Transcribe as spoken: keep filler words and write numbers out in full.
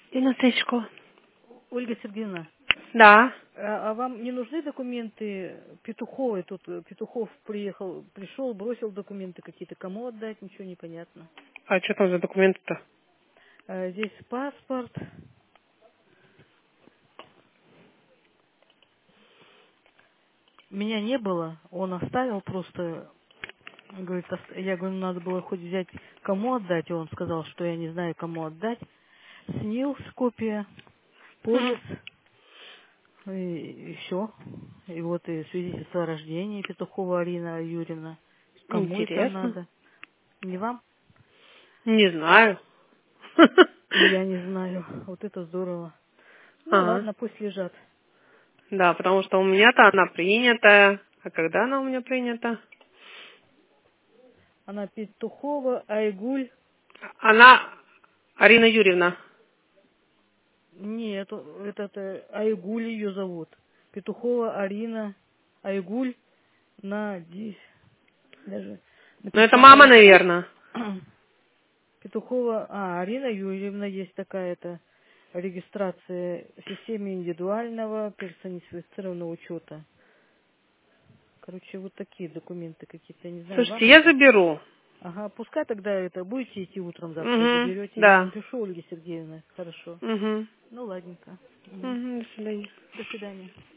Одиннадцатая школа. Ольга Сергеевна, Да. а, а вам не нужны документы Петуховой? Тут э, Петухов приехал, пришел, бросил документы какие-то. Кому отдать, ничего не понятно. А что там за документы-то? А, здесь паспорт. Меня не было, он оставил просто. Говорит, ос- я говорю, «Ну, надо было хоть взять, кому отдать. И он сказал, что я не знаю, кому отдать. СНИЛС копия, полис. М, И, все. И вот и свидетельство о рождении Петухова Арина Юрьевна. Кому это Интересно. надо? Не вам? Не знаю. И я не знаю. Вот это здорово. Ну Ага. ладно, пусть лежат. Да, потому что у меня-то она принятая. А когда она у меня принята? Она Петухова Айгуль. Она Арина Юрьевна. Нет, это, это Айгуль ее зовут. Петухова Арина Айгуль на ди- даже Ну, это мама, написала наверное. Петухова, а, Арина Юрьевна есть такая-то регистрация в системе индивидуального персонифицированного учета. Короче, вот такие документы какие-то, я не знаю, Слушайте, вам я это. заберу. Ага, пускай тогда это будете идти утром завтра, Угу. заберете. Я Да. напишу Ольге Сергеевне. Хорошо. Угу. Ну, ладненько. Мгм. Угу. До свидания. До свидания.